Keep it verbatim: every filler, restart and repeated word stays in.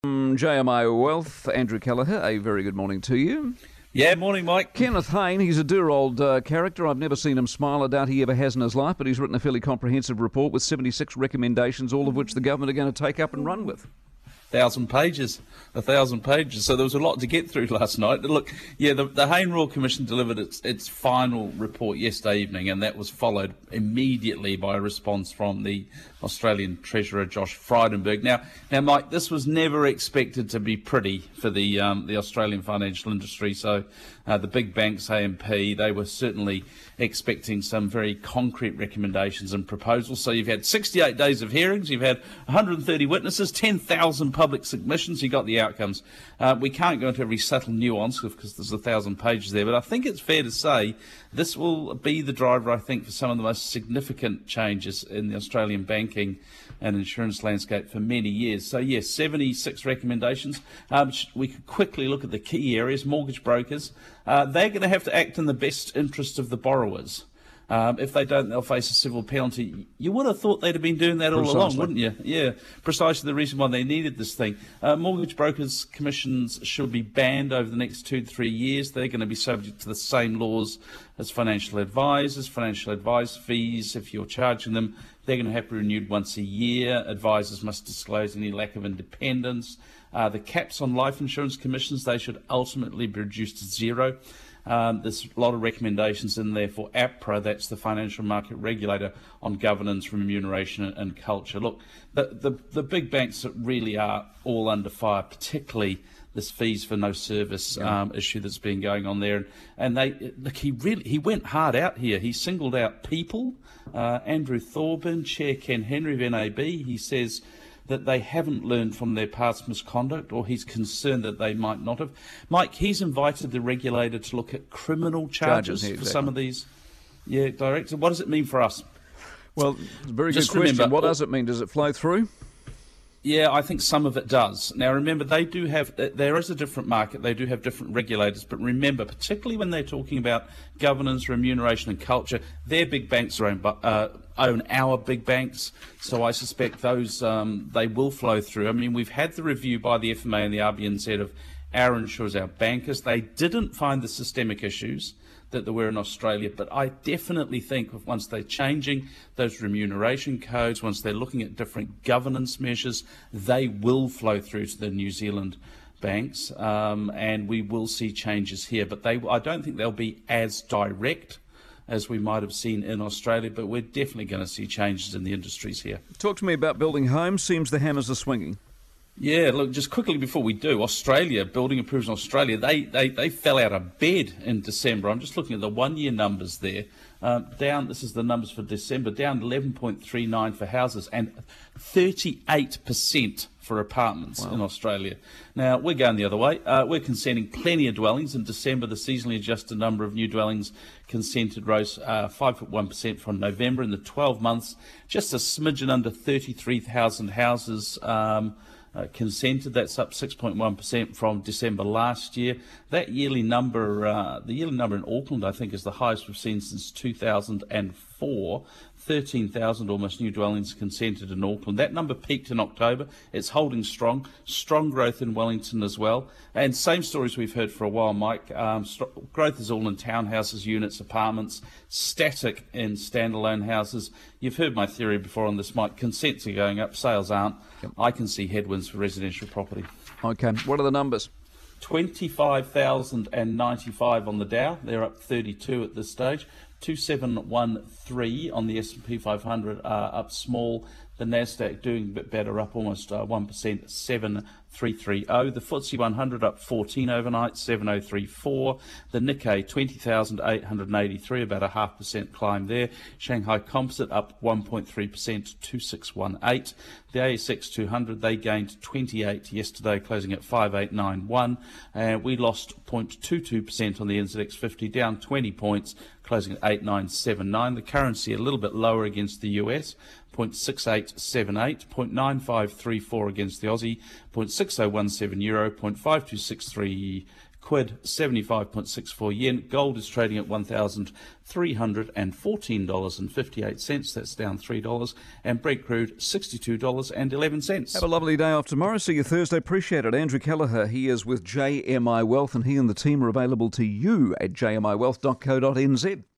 From J M I Wealth, Andrew Kelleher, a very good morning to you. Yeah, morning, Mike. Kenneth Hayne, he's a dear old uh, character. I've never seen him smile. I doubt he ever has in his life, but he's written a fairly comprehensive report with seventy-six recommendations, all of which the government are going to take up and run with. Thousand pages, a thousand pages. So there was a lot to get through last night. Look, yeah, the, the Hayne Royal Commission delivered its, its final report yesterday evening, and that was followed immediately by a response from the Australian Treasurer, Josh Frydenberg. Now, now, Mike, this was never expected to be pretty for the um, the Australian financial industry. So uh, the big banks, A M P, they were certainly expecting some very concrete recommendations and proposals. So you've had sixty-eight days of hearings, you've had one hundred thirty witnesses, ten thousand public submissions, you got the outcomes. Uh, we can't go into every subtle nuance because there's a thousand pages there, but I think it's fair to say this will be the driver, I think, for some of the most significant changes in the Australian banking and insurance landscape for many years. So yes, seventy-six recommendations. Um, we could quickly look at the key areas. Mortgage brokers, uh, they're going to have to act in the best interest of the borrowers. Um, if they don't, they'll face a civil penalty. You would have thought they'd have been doing that all Precisely. along, wouldn't you? Yeah, precisely the reason why they needed this thing. Uh, mortgage brokers' commissions should be banned over the next two to three years. They're going to be subject to the same laws as financial advisors. Financial advice fees, if you're charging them, they're going to have to be renewed once a year. Advisors must disclose any lack of independence. Uh, the caps on life insurance commissions, they should ultimately be reduced to zero. Um, there's a lot of recommendations in there for APRA, that's the financial market regulator, on governance, remuneration and culture. Look, the, the, the big banks really are all under fire, particularly this fees for no service yeah. um, issue that's been going on there. And they, look, he really he went hard out here. He singled out people. Uh, Andrew Thorburn, Chair Ken Henry of N A B, he says that they haven't learned from their past misconduct, or he's concerned that they might not have. Mike, he's invited the regulator to look at criminal charges, charges yeah, exactly. for some of these yeah, directors. What does it mean for us? Well, very Just good question. Remember, what does it mean? Does it flow through? Yeah, I think some of it does. Now, remember, they do have, there is a different market, they do have different regulators, but remember, particularly when they're talking about governance, remuneration and culture, their big banks are owned by, uh, own our big banks, so I suspect those, um, they will flow through. I mean, we've had the review by the F M A and the R B N Z of our insurers, our bankers. They didn't find the systemic issues that there were in Australia, but I definitely think once they're changing those remuneration codes, once they're looking at different governance measures, they will flow through to the New Zealand banks, um, and we will see changes here. But they, I don't think they'll be as direct as we might have seen in Australia, but we're definitely going to see changes in the industries here. Talk to me about building homes. Seems the hammers are swinging. Yeah, look, just quickly before we do, Australia, building approvals in Australia, they, they, they fell out of bed in December. I'm just looking at the one-year numbers there. Um, down, this is the numbers for December, down eleven point three nine for houses and thirty-eight percent for apartments wow. in Australia. Now, we're going the other way. Uh, we're consenting plenty of dwellings. In December, the seasonally adjusted number of new dwellings consented rose uh, five point one percent from November. In the twelve months, just a smidgen under thirty-three thousand houses um, Uh, consented. That's up six point one percent from December last year. That yearly number, uh, the yearly number in Auckland, I think, is the highest we've seen since two thousand four. thirteen thousand almost new dwellings consented in Auckland. That number peaked in October. It's holding strong. Strong growth in Wellington as well. And same stories we've heard for a while, Mike. Um, st- growth is all in townhouses, units, apartments, static in standalone houses. You've heard my theory before on this, Mike. Consents are going up, sales aren't. Yep. I can see headwinds for residential property. Okay, what are the numbers? twenty-five thousand ninety-five on the Dow. They're up thirty-two at this stage. two seven one three on the S and P five hundred, uh, up small. The Nasdaq doing a bit better, up almost uh, one percent, seven three three zero. The F T S E one hundred up fourteen overnight, seven oh three four. The Nikkei twenty thousand eight hundred eighty-three, about a half percent climb there. Shanghai Composite up one point three percent, two six one eight. The A S X two hundred, they gained twenty-eight yesterday, closing at five eight nine one. And uh, we lost zero point two two percent on the N Z X fifty, down twenty points, closing at eight nine seven nine. The currency a little bit lower against the U S, zero point six eight seven eight, zero point nine five three four against the Aussie, zero point six oh one seven euro, zero point five two six three quid seventy-five point six four yen. Gold is trading at one thousand three hundred fourteen dollars and fifty-eight cents. That's down three dollars. And Brent crude sixty-two dollars and eleven cents. Have a lovely day off tomorrow. See you Thursday. Appreciate it. Andrew Kelleher, he is with J M I Wealth, and he and the team are available to you at j m i wealth dot co dot n z.